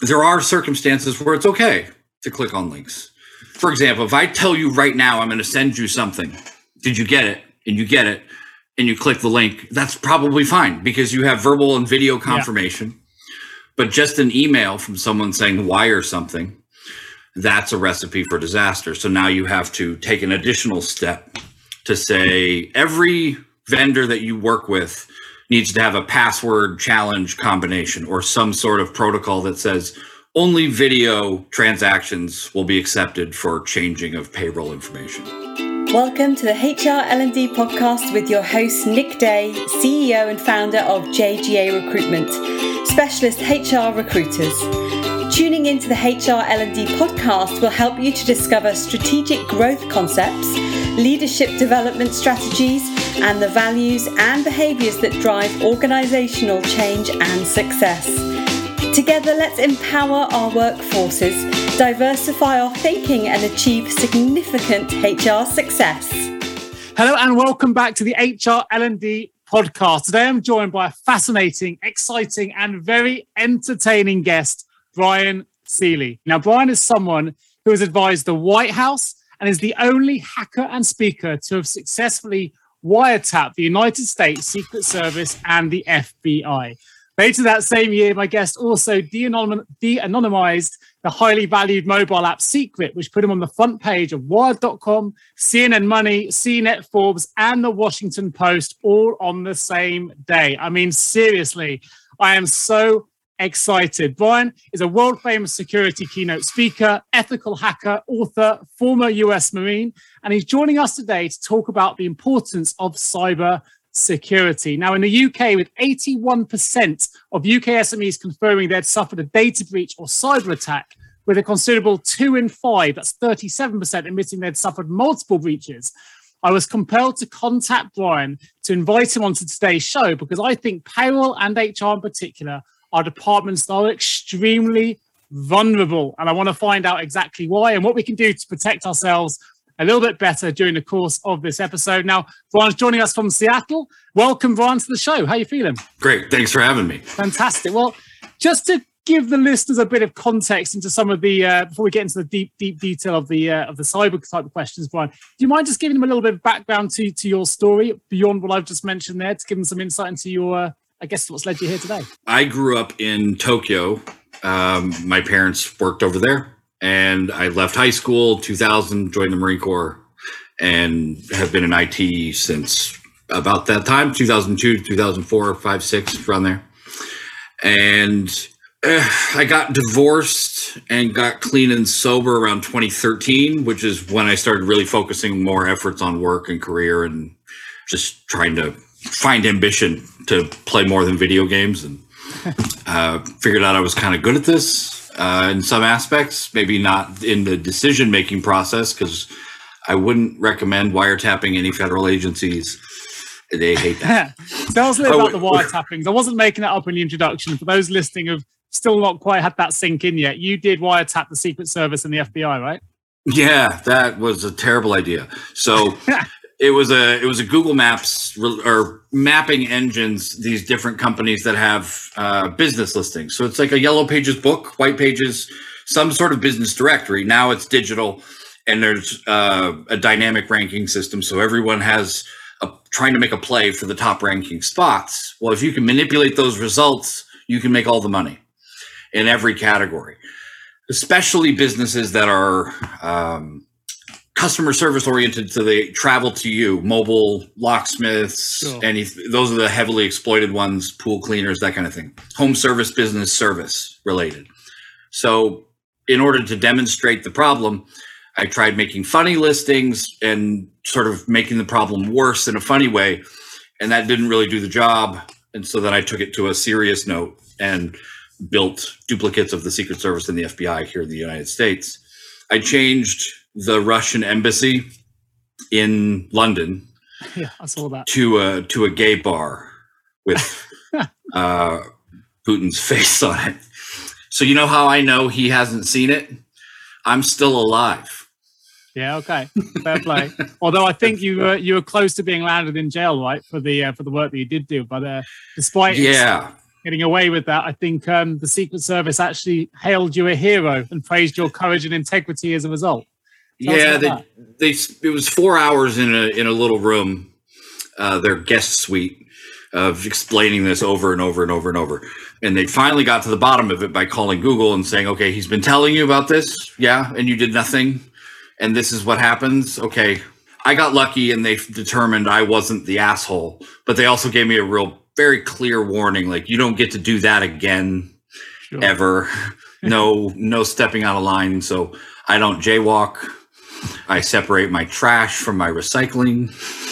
there are circumstances where it's okay to click on links. For example, if I tell you right now, I'm going to send you something, did you get it? And you get it, and you click the link, that's probably fine because you have verbal and video confirmation. Yeah. But just an email from someone saying wire something, that's a recipe for disaster. So now you have to take an additional step to say every vendor that you work with needs to have a password challenge combination or some sort of protocol that says only video transactions will be accepted for changing of payroll information. Welcome to the HR L&D podcast with your host, Nick Day, CEO and founder of JGA Recruitment, specialist HR recruiters. Tuning into the HR L&D podcast will help you to discover strategic growth concepts, leadership development strategies, and the values and behaviours that drive organisational change and success. Together, let's empower our workforces, diversify our thinking, and achieve significant HR success. Hello and welcome back to the HR L&D podcast. Today I'm joined by a fascinating, exciting, and very entertaining guest, Brian Seeley. Now, Brian is someone who has advised the White House and is the only hacker and speaker to have successfully wiretapped the United States Secret Service and the FBI. Later that same year, my guest also de-anonymized the highly valued mobile app Secret, which put him on the front page of Wired.com, CNN Money, CNET, Forbes, and the Washington Post, all on the same day. I mean, seriously, I am so excited. Brian is a world-famous security keynote speaker, ethical hacker, author, former US Marine, and he's joining us today to talk about the importance of cyber security. Now, in the UK, with 81% of UK SMEs confirming they'd suffered a data breach or cyber attack, with a considerable 2 in 5, that's 37%, admitting they'd suffered multiple breaches, I was compelled to contact Brian to invite him onto today's show because I think payroll and HR in particular are departments that are extremely vulnerable. And I want to find out exactly why and what we can do to protect ourselves a little bit better during the course of this episode. Now, Brian's joining us from Seattle. Welcome, Brian, to the show. How are you feeling? Great. Thanks for having me. Fantastic. Well, just to give the listeners a bit of context into some of the, before we get into the deep detail of the cyber type of questions, Brian, do you mind just giving them a little bit of background to your story beyond what I've just mentioned there, to give them some insight into your, I guess, what's led you here today? I grew up in Tokyo. My parents worked over there. And I left high school, 2000, joined the Marine Corps, and have been in IT since about that time, 2002, 2004, 5, 6, around there. And I got divorced and got clean and sober around 2013, which is when I started really focusing more efforts on work and career and just trying to find ambition to play more than video games. And figured out I was kind of good at this. In some aspects, maybe not in the decision-making process, because I wouldn't recommend wiretapping any federal agencies. They hate that. Tell us a little about the wiretappings. I wasn't making that up in the introduction. For those listening who've still not quite had that sink in yet, you did wiretap the Secret Service and the FBI, right? Yeah, that was a terrible idea. So it was a Google Maps or mapping engines, these different companies that have business listings. So it's like a Yellow Pages book, White Pages, some sort of business directory. Now it's digital, and there's a dynamic ranking system. So everyone has trying to make a play for the top ranking spots. Well, if you can manipulate those results, you can make all the money in every category, especially businesses that are customer service oriented, so they travel to you, mobile locksmiths, sure. Those are the heavily exploited ones, pool cleaners, that kind of thing. Home service, business service related. So in order to demonstrate the problem, I tried making funny listings and sort of making the problem worse in a funny way. And that didn't really do the job. And so then I took it to a serious note and built duplicates of the Secret Service and the FBI here in the United States. I changed the Russian embassy in London I saw that. to a gay bar with Putin's face on it. So you know how I know he hasn't seen it? I'm still alive. Yeah, okay. Fair play. Although I think you were close to being landed in jail, right, for the work that you did do. But despite getting away with that. I think the Secret Service actually hailed you a hero and praised your courage and integrity as a result. Yeah, it was 4 hours in a little room, their guest suite, of explaining this over and over and over and over. And they finally got to the bottom of it by calling Google and saying, okay, he's been telling you about this. Yeah. And you did nothing. And this is what happens. Okay. I got lucky and they determined I wasn't the asshole, but they also gave me a very clear warning. Like, you don't get to do that again, ever. No stepping out of line. So I don't jaywalk. I separate my trash from my recycling.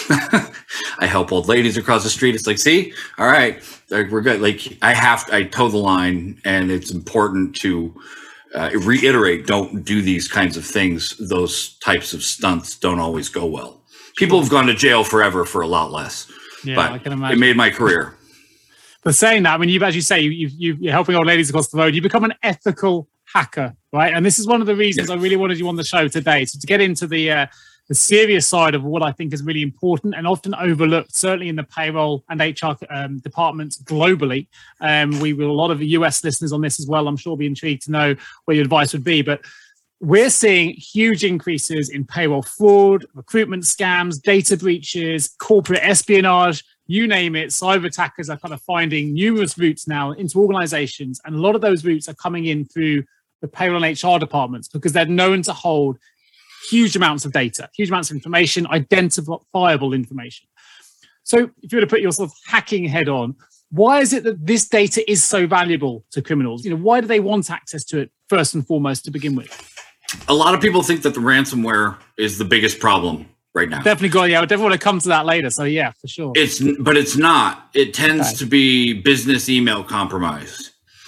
I help old ladies across the street. It's like, see, all right, we're good. Like, I toe the line, and it's important to reiterate, don't do these kinds of things. Those types of stunts don't always go well. People have gone to jail forever for a lot less, but I can imagine. It made my career. But saying that, I mean, as you say, you're helping old ladies across the road. You become an ethical hacker, right? And this is one of the reasons I really wanted you on the show today. So to get into the serious side of what I think is really important and often overlooked, certainly in the payroll and HR departments globally. We will a lot of US listeners on this as well. I'm sure will be intrigued to know what your advice would be. But we're seeing huge increases in payroll fraud, recruitment scams, data breaches, corporate espionage, you name it. Cyber attackers are kind of finding numerous routes now into organizations. And a lot of those routes are coming in through the payroll and HR departments because they're known to hold huge amounts of data, huge amounts of information, identifiable information. So if you were to put your sort of hacking head on, why is it that this data is so valuable to criminals? Why do they want access to it first and foremost to begin with? A lot of people think that the ransomware is the biggest problem right now. Definitely, I definitely want to come to that later. So yeah, for sure. But it's not. It tends to be business email compromised.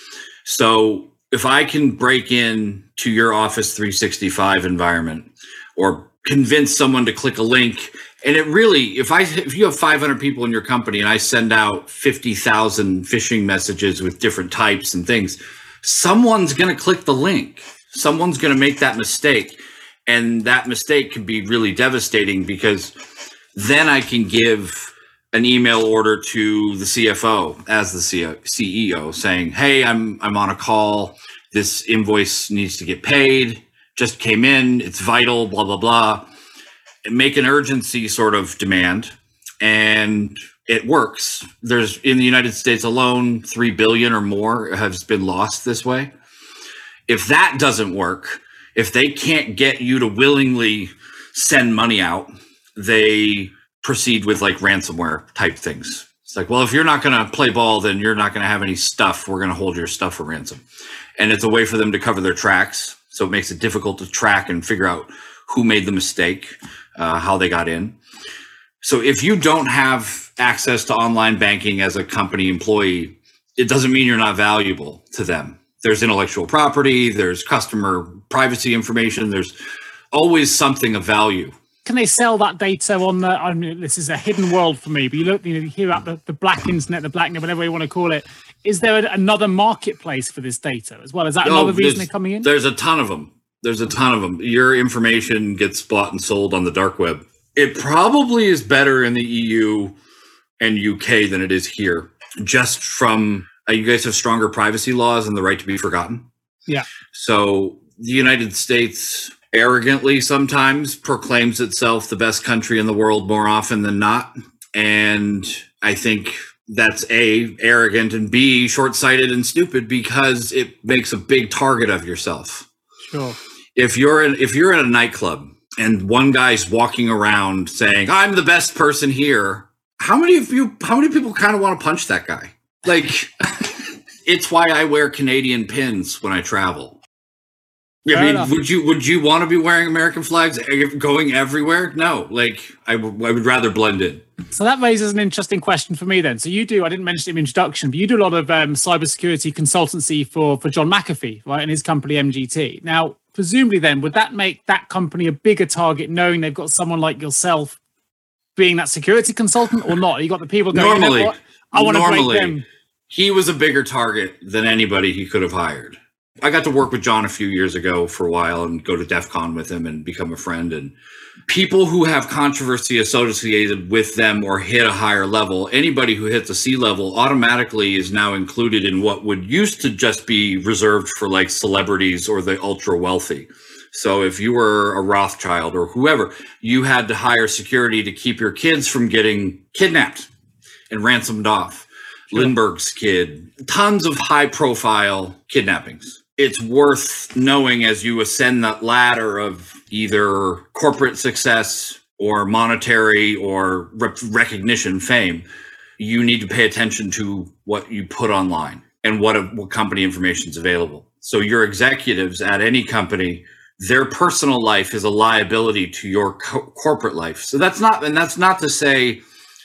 So if I can break in to your Office 365 environment or convince someone to click a link, and it really, if you have 500 people in your company and I send out 50,000 phishing messages with different types and things, someone's going to click the link. Someone's going to make that mistake. And that mistake can be really devastating because then I can give an email order to the CFO as the CEO saying, hey, I'm on a call. This invoice needs to get paid. Just came in. It's vital, blah, blah, blah. And make an urgency sort of demand. And it works. There's in the United States alone, 3 billion or more has been lost this way. If that doesn't work, if they can't get you to willingly send money out, they proceed with like ransomware type things. It's like, well, if you're not going to play ball, then you're not going to have any stuff. We're going to hold your stuff for ransom. And it's a way for them to cover their tracks. So it makes it difficult to track and figure out who made the mistake, how they got in. So if you don't have access to online banking as a company employee, it doesn't mean you're not valuable to them. There's intellectual property, there's customer privacy information, there's always something of value. Can they sell that data on the, I mean, this is a hidden world for me, but you hear about the black internet, the black net, whatever you want to call it. Is there another marketplace for this data as well? Is that another reason they're coming in? There's a ton of them. Your information gets bought and sold on the dark web. It probably is better in the EU and UK than it is here. Just from, you guys have stronger privacy laws and the right to be forgotten. Yeah. So the United States arrogantly sometimes proclaims itself the best country in the world more often than not. And I think that's A, arrogant, and B, short-sighted and stupid because it makes a big target of yourself. Sure. If you're in a nightclub and one guy's walking around saying, I'm the best person here, how many people kind of want to punch that guy? Like, it's why I wear Canadian pins when I travel. I mean, would you want to be wearing American flags going everywhere? No, like I would rather blend in. So that raises an interesting question for me then. So you do, I didn't mention it in the introduction, but you do a lot of cybersecurity consultancy for John McAfee, right, and his company MGT. Now, presumably then, would that make that company a bigger target knowing they've got someone like yourself being that security consultant or not? You got the people going, I want to break them. He was a bigger target than anybody he could have hired. I got to work with John a few years ago for a while and go to DEF CON with him and become a friend. And people who have controversy associated with them or hit a higher level, anybody who hits a C level automatically is now included in what would used to just be reserved for like celebrities or the ultra wealthy. So if you were a Rothschild or whoever, you had to hire security to keep your kids from getting kidnapped and ransomed off. Sure. Lindbergh's kid, tons of high profile kidnappings. It's worth knowing as you ascend that ladder of either corporate success or monetary or recognition, fame, you need to pay attention to what you put online and what company information is available. So your executives at any company, their personal life is a liability to your corporate life. So that's not to say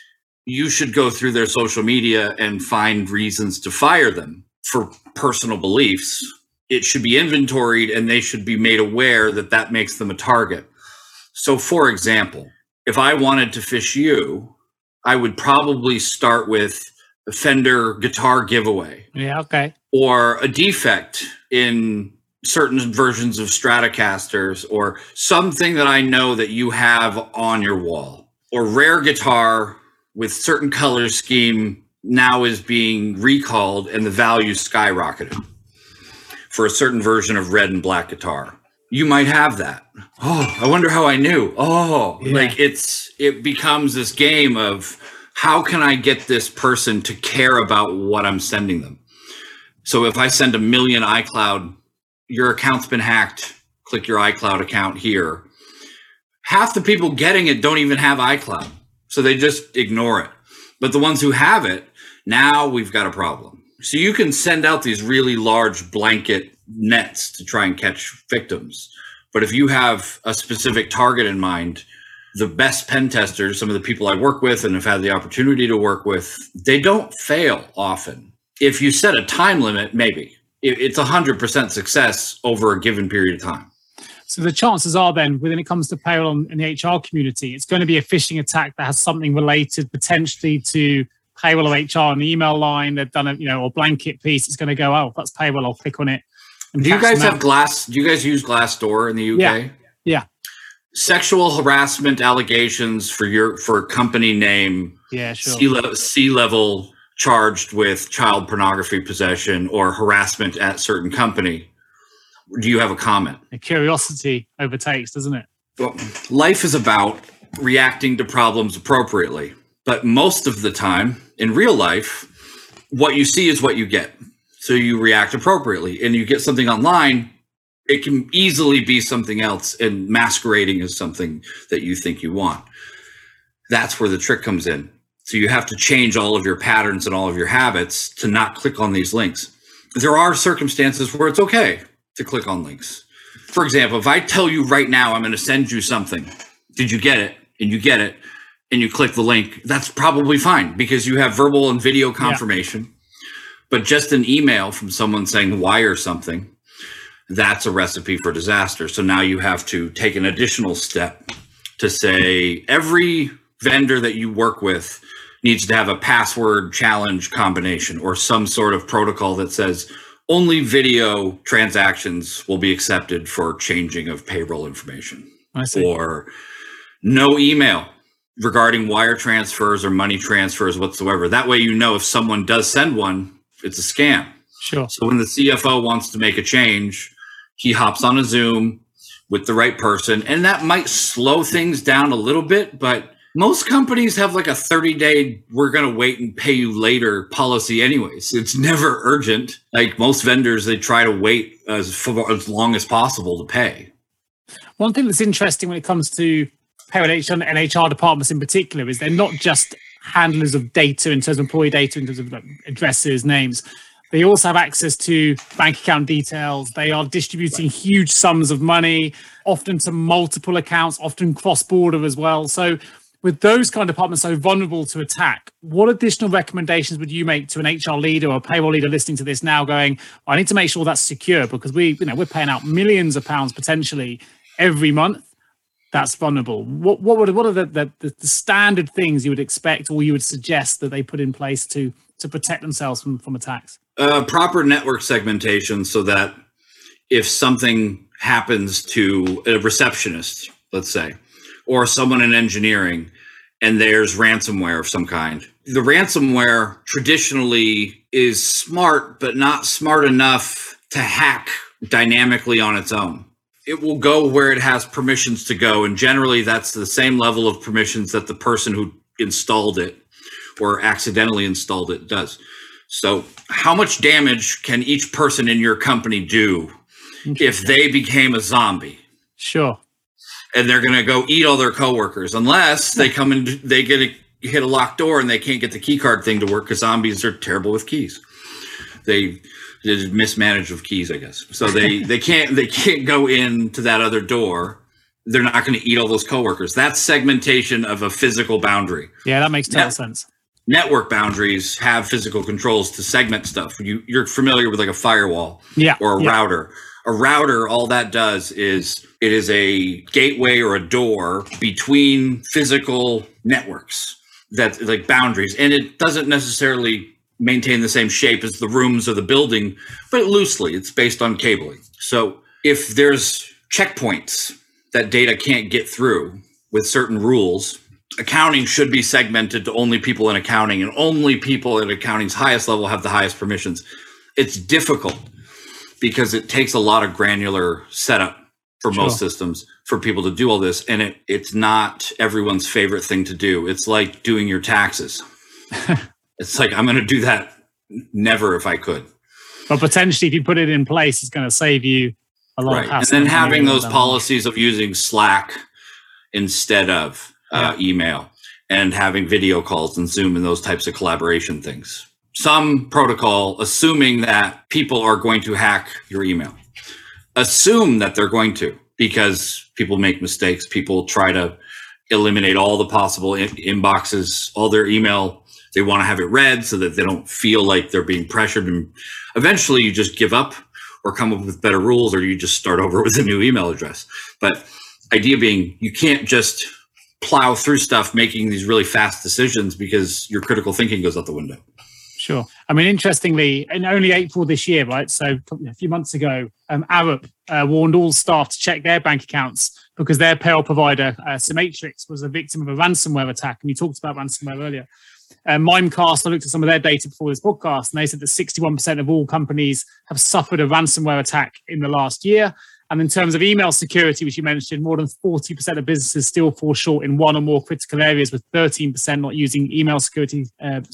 you should go through their social media and find reasons to fire them for personal beliefs. It should be inventoried and they should be made aware that that makes them a target. So for example, if I wanted to phish you, I would probably start with a Fender guitar giveaway. Yeah, okay. Or a defect in certain versions of Stratocasters, or something that I know that you have on your wall. Or rare guitar with certain color scheme now is being recalled and the value skyrocketed for a certain version of red and black guitar. You might have that. Oh, I wonder how I knew. Oh, yeah. Like it becomes this game of how can I get this person to care about what I'm sending them? So if I send 1 million iCloud, your account's been hacked, click your iCloud account here. Half the people getting it don't even have iCloud, so they just ignore it. But the ones who have it, now we've got a problem. So you can send out these really large blanket nets to try and catch victims. But if you have a specific target in mind, the best pen testers, some of the people I work with and have had the opportunity to work with, they don't fail often. If you set a time limit, maybe. It's 100% success over a given period of time. So the chances are then, when it comes to payroll in the HR community, it's going to be a phishing attack that has something related potentially to payroll or HR on the email line. They've done a, or blanket piece. It's going to go, oh, that's payroll. I'll click on it. Do you guys have Do you guys use Glassdoor in the UK? Yeah. Sexual harassment allegations for company name. Yeah, sure. C-level charged with child pornography possession or harassment at certain company. Do you have a comment? The curiosity overtakes, doesn't it? Well, life is about reacting to problems appropriately. But most of the time in real life, what you see is what you get. So you react appropriately and you get something online. It can easily be something else and masquerading as something that you think you want. That's where the trick comes in. So you have to change all of your patterns and all of your habits to not click on these links. There are circumstances where it's okay to click on links. For example, if I tell you right now, I'm going to send you something, did you get it? And you get it, and you click the link, that's probably fine because you have verbal and video confirmation. Yeah. But just an email from someone saying wire something, that's a recipe for disaster. So now you have to take an additional step to say every vendor that you work with needs to have a password challenge combination or some sort of protocol that says only video transactions will be accepted for changing of payroll information. I see. Or no email regarding wire transfers or money transfers whatsoever. That way, you know, if someone does send one, it's a scam. Sure. So when the CFO wants to make a change, he hops on a Zoom with the right person, and that might slow things down a little bit, but most companies have like a 30-day, we're going to wait and pay you later policy anyways. It's never urgent. Like most vendors, they try to wait as long as possible to pay. One thing that's interesting when it comes to payroll and HR departments in particular is they're not just handlers of data in terms of employee data, in terms of addresses, names. They also have access to bank account details. They are distributing huge sums of money, often to multiple accounts, often cross-border as well. So with those kind of departments so vulnerable to attack, what additional recommendations would you make to an HR leader or a payroll leader listening to this now going, I need to make sure that's secure because we're paying out millions of pounds potentially every month. That's vulnerable. What are the standard things you would expect or you would suggest that they put in place to protect themselves from attacks? Proper network segmentation so that if something happens to a receptionist, let's say, or someone in engineering, and there's ransomware of some kind. The ransomware traditionally is smart, but not smart enough to hack dynamically on its own. It will go where it has permissions to go, and generally that's the same level of permissions that the person who installed it or accidentally installed it does. So how much damage can each person in your company do if they became a zombie? Sure. And they're going to go eat all their coworkers unless they come in, they hit a locked door and they can't get the key card thing to work because zombies are terrible with keys. They mismanage with keys, I guess. So they can't go into that other door. They're not going to eat all those coworkers. That's segmentation of a physical boundary. Yeah, that makes total sense. Network boundaries have physical controls to segment stuff. You're familiar with like a firewall or a router. A router, all that does is it is a gateway or a door between physical networks, that like boundaries. And it doesn't necessarily maintain the same shape as the rooms of the building, but loosely, it's based on cabling. So if there's checkpoints that data can't get through with certain rules, accounting should be segmented to only people in accounting, and only people at accounting's highest level have the highest permissions. It's difficult because it takes a lot of granular setup for most systems for people to do all this. And it's not everyone's favorite thing to do. It's like doing your taxes. It's like, I'm going to do that never if I could. But potentially, if you put it in place, it's going to save you a lot of hassle. And then having those policies of using Slack instead of email, and having video calls and Zoom and those types of collaboration things. Some protocol assuming that people are going to hack your email. Assume that they're going to, because people make mistakes. People try to eliminate all the possible inboxes, all their email. They want to have it read so that they don't feel like they're being pressured. And eventually you just give up or come up with better rules, or you just start over with a new email address. But idea being, you can't just plow through stuff making these really fast decisions because your critical thinking goes out the window. Sure. I mean, interestingly, in only April this year, right? So a few months ago, Arup warned all staff to check their bank accounts because their payroll provider, Symmetrix, was a victim of a ransomware attack. And you talked about ransomware earlier. Mimecast, I looked at some of their data before this podcast, and they said that 61% of all companies have suffered a ransomware attack in the last year. And in terms of email security, which you mentioned, more than 40% of businesses still fall short in one or more critical areas, with 13% not using email security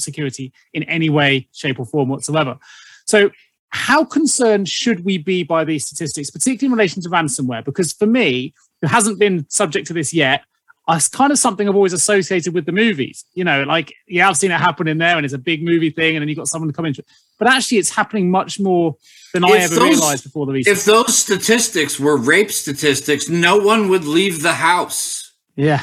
in any way, shape, or form whatsoever. So how concerned should we be by these statistics, particularly in relation to ransomware? Because for me, who hasn't been subject to this yet, it's kind of something I've always associated with the movies. You know, like, yeah, I've seen it happen in there and it's a big movie thing and then you've got someone to come into it. But actually it's happening much more than I ever realized before the research. If those statistics were rape statistics, no one would leave the house. Yeah.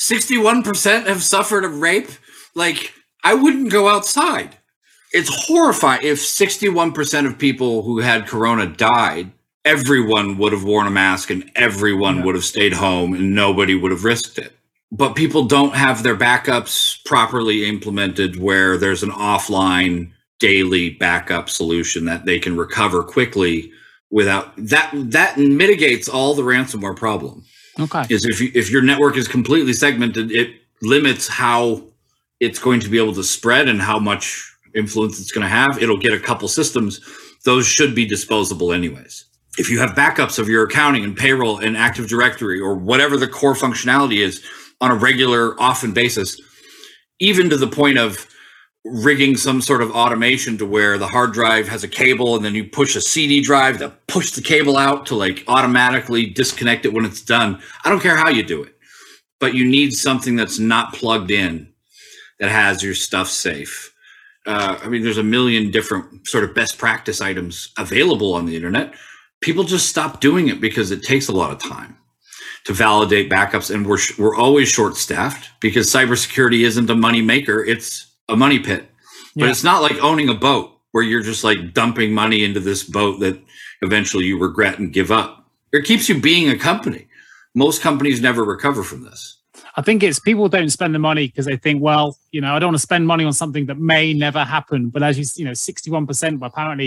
61% have suffered a rape. Like, I wouldn't go outside. It's horrifying. If 61% of people who had corona died, everyone would have worn a mask and everyone would have stayed home and nobody would have risked it. But people don't have their backups properly implemented where there's an offline daily backup solution that they can recover quickly without that mitigates all the ransomware problem. Okay. Is if your network is completely segmented, it limits how it's going to be able to spread and how much influence it's going to have. It'll get a couple systems. Those should be disposable anyways. If you have backups of your accounting and payroll and Active Directory or whatever the core functionality is on a regular, often basis, even to the point of rigging some sort of automation to where the hard drive has a cable and then you push a CD drive to push the cable out to like automatically disconnect it when it's done. I don't care how you do it, but you need something that's not plugged in that has your stuff safe. I mean, there's a million different sort of best practice items available on the internet. People just stop doing it because it takes a lot of time to validate backups, and we're always short-staffed because cybersecurity isn't a money maker; it's a money pit. But it's not like owning a boat where you're just like dumping money into this boat that eventually you regret and give up. It keeps you being a company. Most companies never recover from this. I think it's people don't spend the money because they think, well, you know, I don't want to spend money on something that may never happen. But as you know, 61% apparently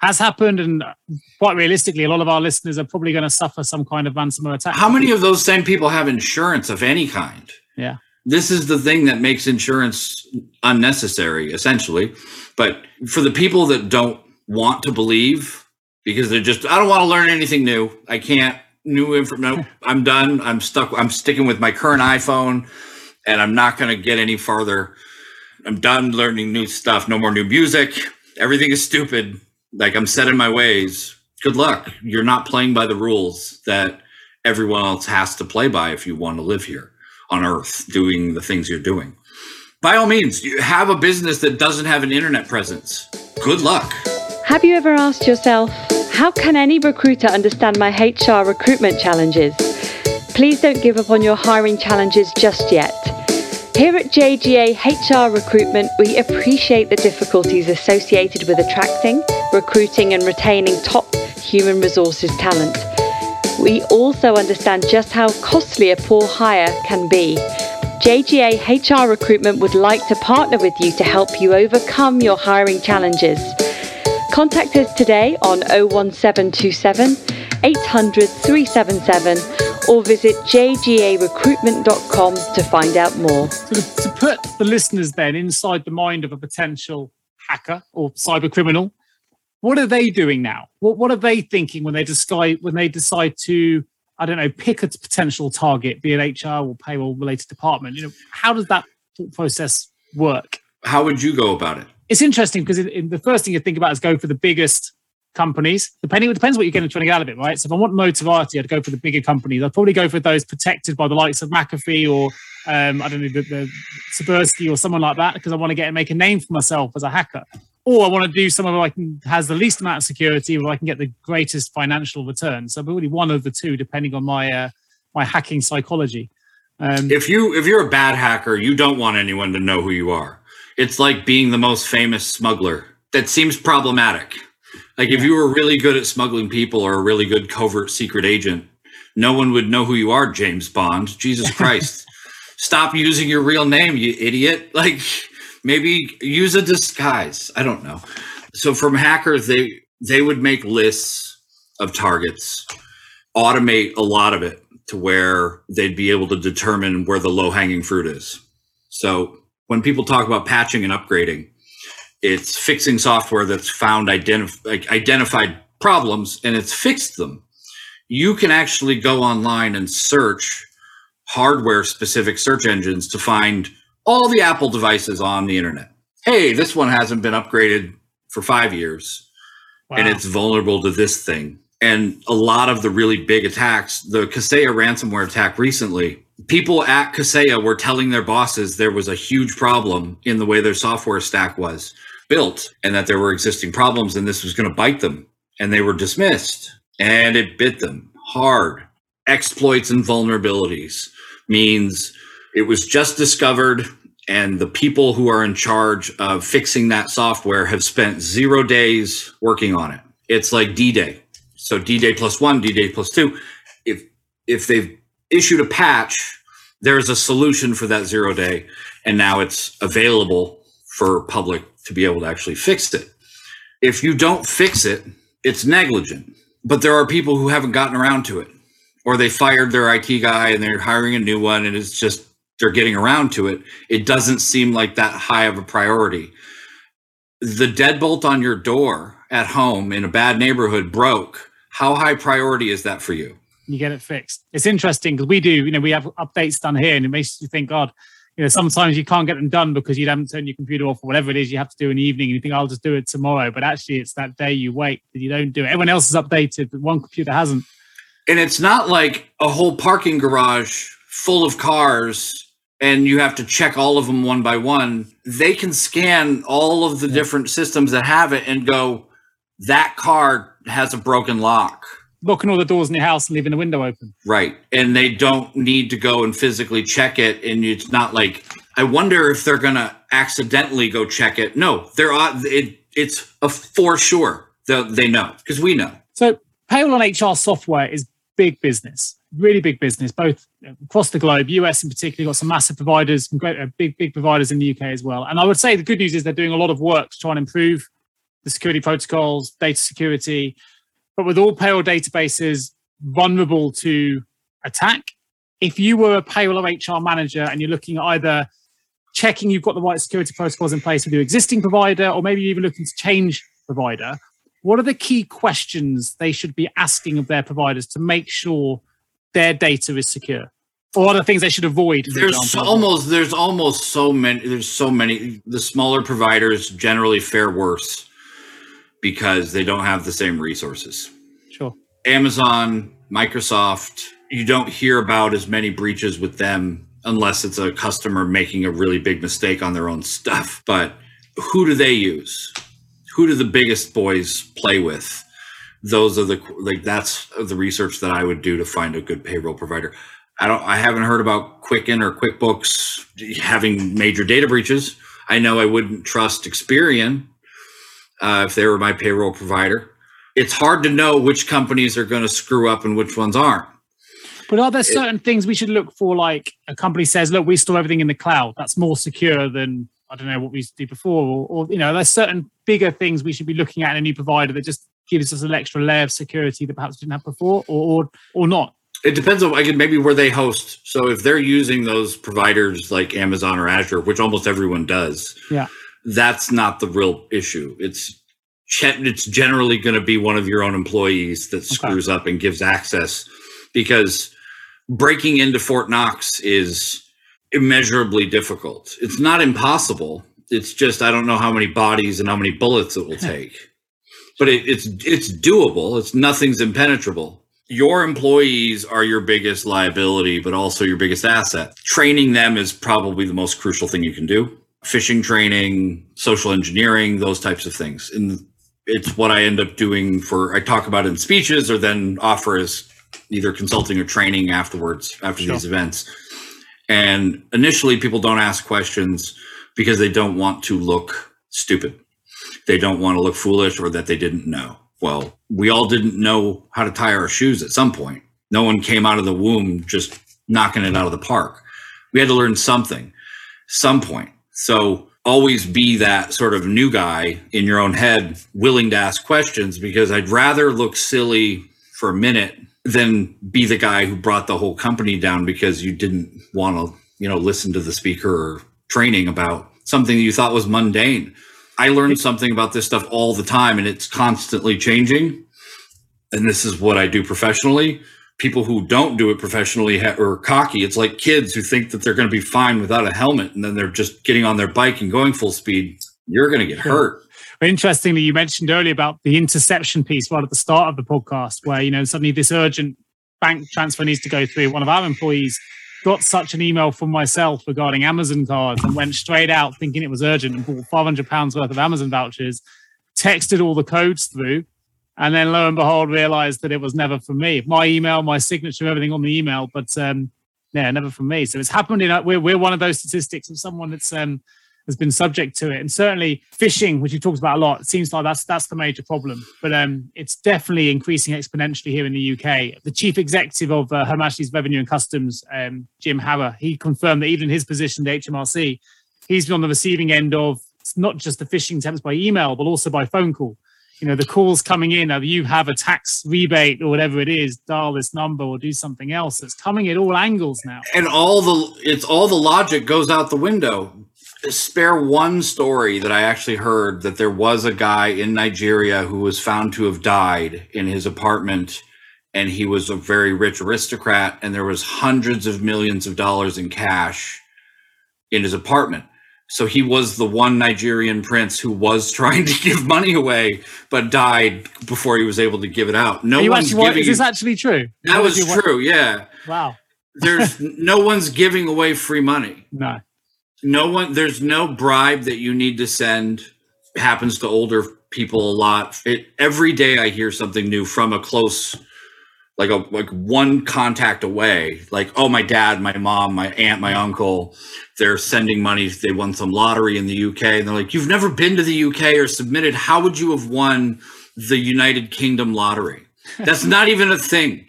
has happened, and quite realistically, a lot of our listeners are probably going to suffer some kind of ransomware attack. How many of those same people have insurance of any kind? Yeah. This is the thing that makes insurance unnecessary, essentially. But for the people that don't want to believe, because they're just, I don't want to learn anything new. I can't, new info. No, I'm done. I'm stuck. I'm sticking with my current iPhone, and I'm not going to get any farther. I'm done learning new stuff. No more new music. Everything is stupid. Like, I'm set in my ways. Good luck. You're not playing by the rules that everyone else has to play by if you want to live here on Earth doing the things you're doing. By all means, you have a business that doesn't have an internet presence. Good luck. Have you ever asked yourself, how can any recruiter understand my HR recruitment challenges? Please don't give up on your hiring challenges just yet. Here at JGA HR Recruitment, we appreciate the difficulties associated with attracting, recruiting and retaining top human resources talent. We also understand just how costly a poor hire can be. JGA HR Recruitment would like to partner with you to help you overcome your hiring challenges. Contact us today on 01727 800 377 or visit jgarecruitment.com to find out more. So to put the listeners then inside the mind of a potential hacker or cyber criminal, what are they doing now? What are they thinking when they decide to, I don't know, pick a potential target, be it HR or payroll related department? How does that process work? How would you go about it? It's interesting because the first thing you think about is go for the biggest companies. It depends what you're trying to get out of it, right? So if I want notoriety, I'd go for the bigger companies. I'd probably go for those protected by the likes of McAfee or I don't know, the Sikorsky or someone like that, because I want to make a name for myself as a hacker. Or I want to do somewhere where has the least amount of security, where I can get the greatest financial return. So really one of the two, depending on my hacking psychology. If you're a bad hacker, you don't want anyone to know who you are. It's like being the most famous smuggler. That seems problematic. Like if you were really good at smuggling people or a really good covert secret agent, no one would know who you are, James Bond. Jesus Christ. Stop using your real name, you idiot. Like maybe use a disguise. I don't know. So from hackers, they would make lists of targets, automate a lot of it to where they'd be able to determine where the low-hanging fruit is. So when people talk about patching and upgrading, it's fixing software that's found identified problems and it's fixed them. You can actually go online and search hardware-specific search engines to find all the Apple devices on the internet. Hey, this one hasn't been upgraded for 5 years, wow, and it's vulnerable to this thing. And a lot of the really big attacks, the Kaseya ransomware attack recently, people at Kaseya were telling their bosses there was a huge problem in the way their software stack was built and that there were existing problems and this was going to bite them. And they were dismissed and it bit them hard. Exploits and vulnerabilities means it was just discovered and the people who are in charge of fixing that software have spent 0 days working on it. It's like D-Day. So D-Day +1, D-Day +2. If they've issued a patch, there's a solution for that 0 day, and now it's available for public to be able to actually fix it. If you don't fix it, it's negligent. But there are people who haven't gotten around to it, or they fired their IT guy and they're hiring a new one, and it's just they're getting around to it. It doesn't seem like that high of a priority. The deadbolt on your door at home in a bad neighborhood broke. How high priority is that for you? You get it fixed. It's interesting because we do, we have updates done here and it makes you think, God, sometimes you can't get them done because you haven't turned your computer off or whatever it is you have to do in the evening and you think, I'll just do it tomorrow. But actually it's that day you wait that you don't do it. Everyone else is updated, but one computer hasn't. And it's not like a whole parking garage full of cars and you have to check all of them one by one. They can scan all of the different systems that have it and go, that car has a broken lock. Locking all the doors in your house and leaving the window open. Right. And they don't need to go and physically check it. And it's not like, I wonder if they're going to accidentally go check it. No, it's a for sure. They know because we know. So payroll and HR software is big business, really big business, both across the globe. US in particular got some massive providers, some great big providers in the UK as well. And I would say the good news is they're doing a lot of work to try and improve the security protocols, data security, but with all payroll databases vulnerable to attack, if you were a payroll or HR manager and you're looking at either checking you've got the right security protocols in place with your existing provider, or maybe you're even looking to change provider, what are the key questions they should be asking of their providers to make sure their data is secure? Or are there things they should avoid? There's almost so many. The smaller providers generally fare worse because they don't have the same resources. Sure. Amazon, Microsoft, you don't hear about as many breaches with them unless it's a customer making a really big mistake on their own stuff. But who do they use? Who do the biggest boys play with? Those are that's the research that I would do to find a good payroll provider. I haven't heard about Quicken or QuickBooks having major data breaches. I know I wouldn't trust Experian if they were my payroll provider. It's hard to know which companies are going to screw up and which ones aren't. But are there certain things we should look for? Like a company says, look, we store everything in the cloud. That's more secure than, I don't know, what we used to do before. Or there's certain bigger things we should be looking at in a new provider that just gives us an extra layer of security that perhaps we didn't have before, or not. It depends on maybe where they host. So if they're using those providers like Amazon or Azure, which almost everyone does, that's not the real issue. It's generally going to be one of your own employees that screws up and gives access, because breaking into Fort Knox is immeasurably difficult. It's not impossible. It's just, I don't know how many bodies and how many bullets it will take, but it's doable. Nothing's impenetrable. Your employees are your biggest liability, but also your biggest asset. Training them is probably the most crucial thing you can do. Phishing training, social engineering, those types of things. And it's what I end up doing I talk about it in speeches, or then offer as either consulting or training afterwards, after these events. And initially people don't ask questions because they don't want to look stupid. They don't want to look foolish or that they didn't know. Well, we all didn't know how to tie our shoes at some point. No one came out of the womb just knocking it out of the park. We had to learn something, some point. So always be that sort of new guy in your own head, willing to ask questions, because I'd rather look silly for a minute than be the guy who brought the whole company down because you didn't want to, listen to the speaker or training about something that you thought was mundane. I learn something about this stuff all the time, and it's constantly changing. And this is what I do professionally. People who don't do it professionally are cocky. It's like kids who think that they're going to be fine without a helmet, and then they're just getting on their bike and going full speed. You're going to get hurt. Interestingly, you mentioned earlier about the interception piece right at the start of the podcast, where, suddenly this urgent bank transfer needs to go through. One of our employees got such an email from myself regarding Amazon cards and went straight out thinking it was urgent and bought £500 worth of Amazon vouchers, texted all the codes through, and then lo and behold realized that it was never from me. My email, my signature, everything on the email, but never from me. So it's happened. We're one of those statistics of someone that's has been subject to it. And certainly phishing, which you talked about a lot, it seems like that's the major problem. But it's definitely increasing exponentially here in the UK. The chief executive of Her Majesty's Revenue and Customs, Jim Harrer, he confirmed that even in his position, the HMRC, he's been on the receiving end of not just the phishing attempts by email, but also by phone call. The calls coming in, you have a tax rebate or whatever it is, dial this number or do something else. It's coming at all angles now. And all the logic goes out the window. Spare one story that I actually heard, that there was a guy in Nigeria who was found to have died in his apartment, and he was a very rich aristocrat, and there was hundreds of millions of dollars in cash in his apartment. So he was the one Nigerian prince who was trying to give money away, but died before he was able to give it out. Is this actually true? That was true, yeah. Wow. There's no one's giving away free money. No. There's no bribe that you need to send. It happens to older people a lot. Every day I hear something new from a close, like one contact away. Like, oh, my dad, my mom, my aunt, my uncle, they're sending money. They won some lottery in the UK. And they're like, you've never been to the UK or submitted. How would you have won the United Kingdom lottery? That's not even a thing.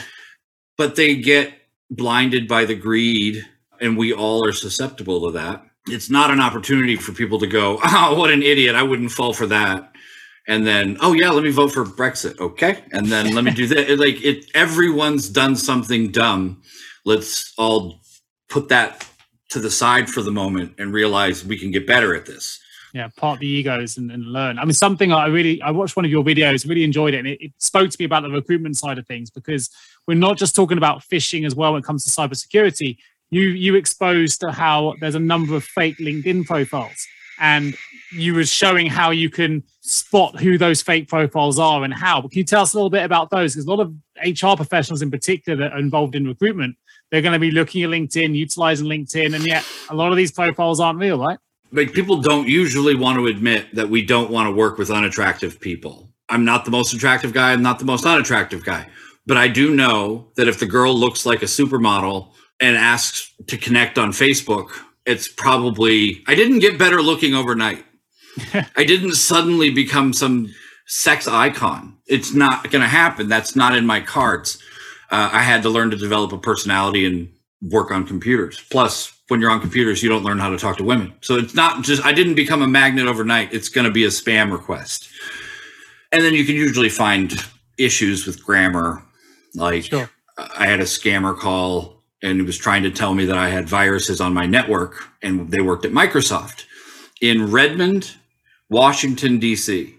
But they get blinded by the greed. And we all are susceptible to that. It's not an opportunity for people to go, oh, what an idiot. I wouldn't fall for that. And then, oh yeah, let me vote for Brexit. Okay. And then let me do that. Everyone's done something dumb. Let's all put that to the side for the moment and realize we can get better at this. Yeah, part the egos and learn. I mean, something I watched one of your videos, really enjoyed it. And it spoke to me about the recruitment side of things, because we're not just talking about phishing as well when it comes to cybersecurity. You exposed to how there's a number of fake LinkedIn profiles, and you were showing how you can spot who those fake profiles are and how. But can you tell us a little bit about those? Because a lot of HR professionals in particular that are involved in recruitment, they're going to be looking at LinkedIn, utilizing LinkedIn, and yet a lot of these profiles aren't real, right? Like, people don't usually want to admit that we don't want to work with unattractive people. I'm not the most attractive guy. I'm not the most unattractive guy. But I do know that if the girl looks like a supermodel and asks to connect on Facebook, it's probably, I didn't get better looking overnight. I didn't suddenly become some sex icon. It's not going to happen. That's not in my cards. I had to learn to develop a personality and work on computers. Plus, when you're on computers, you don't learn how to talk to women. So it's not just, I didn't become a magnet overnight. It's going to be a spam request. And then you can usually find issues with grammar. Like, sure. I had a scammer call and he was trying to tell me that I had viruses on my network, and they worked at Microsoft in Redmond, Washington, D.C.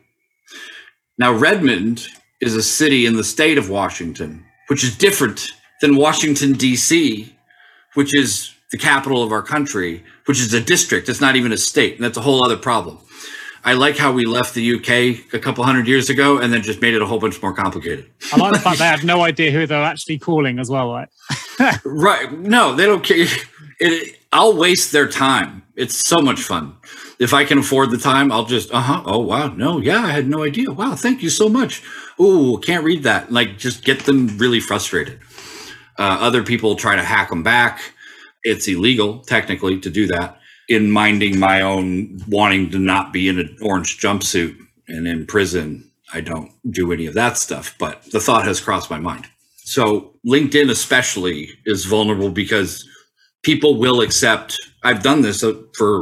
Now, Redmond is a city in the state of Washington, which is different than Washington, D.C., which is the capital of our country, which is a district. It's not even a state. And that's a whole other problem. I like how we left the UK a couple hundred years ago and then just made it a whole bunch more complicated. I like the fact they have no idea who they're actually calling as well, right? Right. No, they don't care. I'll waste their time. It's so much fun. If I can afford the time, I'll just, oh, wow. No, yeah, I had no idea. Wow, thank you so much. Ooh, can't read that. Like, just get them really frustrated. Other people try to hack them back. It's illegal, technically, to do that. In minding my own wanting to not be in an orange jumpsuit and in prison, I don't do any of that stuff. But the thought has crossed my mind. So LinkedIn especially is vulnerable because people will accept. I've done this for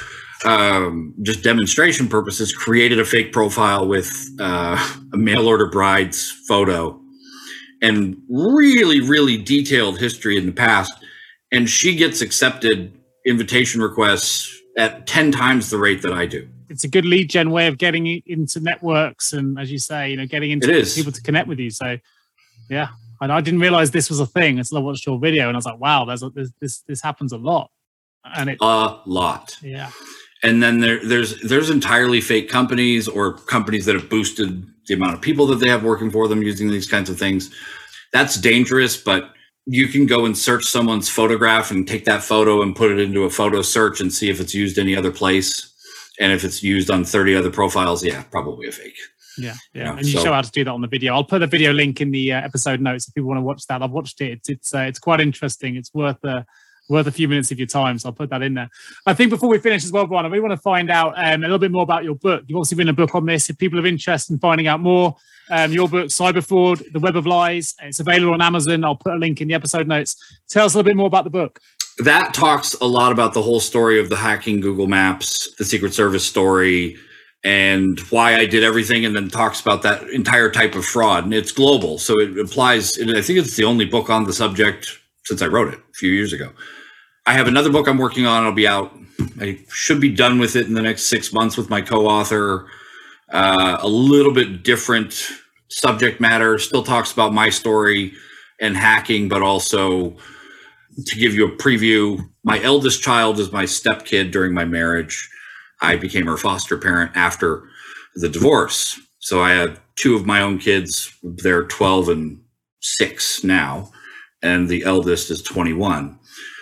just demonstration purposes, created a fake profile with a mail order bride's photo and really, really detailed history in the past. And she gets accepted invitation requests at 10 times the rate that I do. It's a good lead gen way of getting into networks and, as you say, getting into people to connect with you. So, yeah, and I didn't realize this was a thing until I watched your video, and I was like, wow, this happens a lot. And a lot. Yeah. And then there's entirely fake companies or companies that have boosted the amount of people that they have working for them using these kinds of things. That's dangerous, but you can go and search someone's photograph and take that photo and put it into a photo search and see if it's used any other place. And if it's used on 30 other profiles, yeah, probably a fake. Yeah. And you show how to do that on the video. I'll put a video link in the episode notes if people want to watch that. I've watched it. It's quite interesting. It's worth a few minutes of your time. So I'll put that in there. I think before we finish as well, Brian, I really want to find out a little bit more about your book. You've obviously written a book on this. If people are interested in finding out more, your book, Cyber Fraud, The Web of Lies, it's available on Amazon. I'll put a link in the episode notes. Tell us a little bit more about the book. That talks a lot about the whole story of the hacking Google Maps, the Secret Service story, and why I did everything, and then talks about that entire type of fraud. And it's global. So it applies. I think it's the only book on the subject since I wrote it a few years ago. I have another book I'm working on. It'll be out. I should be done with it in the next 6 months with my co-author. A little bit different subject matter. Still talks about my story and hacking, but also to give you a preview, my eldest child is my stepkid during my marriage. I became her foster parent after the divorce. So I have two of my own kids. They're 12 and 6 now, and the eldest is 21.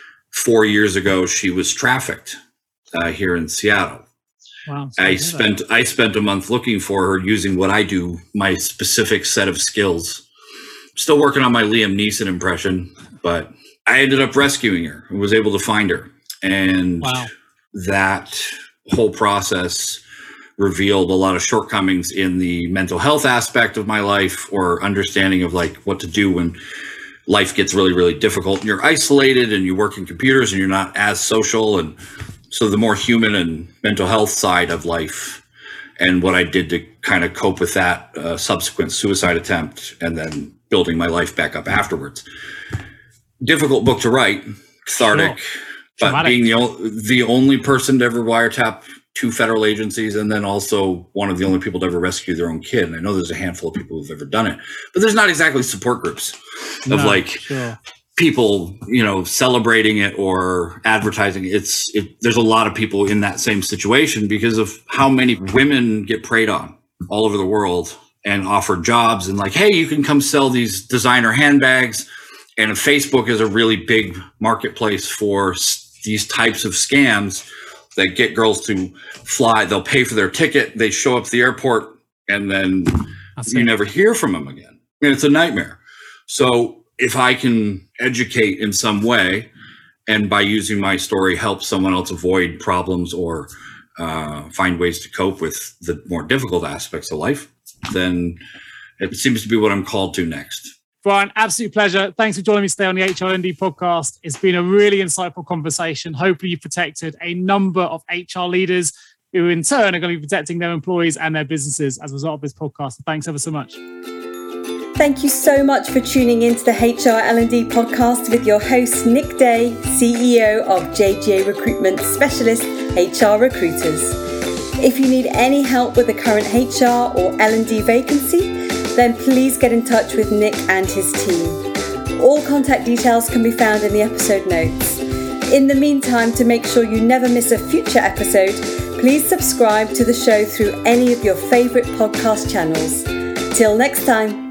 4 years ago, she was trafficked here in Seattle. Wow, I spent a month looking for her using what I do, my specific set of skills. Still working on my Liam Neeson impression, but I ended up rescuing her and was able to find her. And that whole process revealed a lot of shortcomings in the mental health aspect of my life, or understanding of like what to do when life gets really, really difficult and you're isolated and you work in computers and you're not as social. And so the more human and mental health side of life and what I did to kind of cope with that subsequent suicide attempt, and then building my life back up afterwards. Difficult book to write, cathartic, but being the only person to ever wiretap 2 federal agencies, and then also one of the only people to ever rescue their own kid. And I know there's a handful of people who've ever done it, but there's not exactly support groups of people, celebrating it or advertising. There's a lot of people in that same situation because of how many women get preyed on all over the world and offered jobs and like, hey, you can come sell these designer handbags. And Facebook is a really big marketplace for these types of scams that get girls to fly. They'll pay for their ticket. They show up at the airport, and then you never hear from them again. I mean, it's a nightmare. So if I can educate in some way, and by using my story help someone else avoid problems or find ways to cope with the more difficult aspects of life, then it seems to be what I'm called to next. Brian, absolute pleasure. Thanks for joining me today on the HRLD podcast. It's been a really insightful conversation. Hopefully you've protected a number of HR leaders who in turn are going to be protecting their employees and their businesses as a result of this podcast. Thanks ever so much. Thank you so much for tuning into the HRLD podcast with your host, Nick Day, CEO of JGA Recruitment Specialist HR Recruiters. If you need any help with the current HR or L&D vacancy, then please get in touch with Nick and his team. All contact details can be found in the episode notes. In the meantime, to make sure you never miss a future episode, please subscribe to the show through any of your favourite podcast channels. Till next time.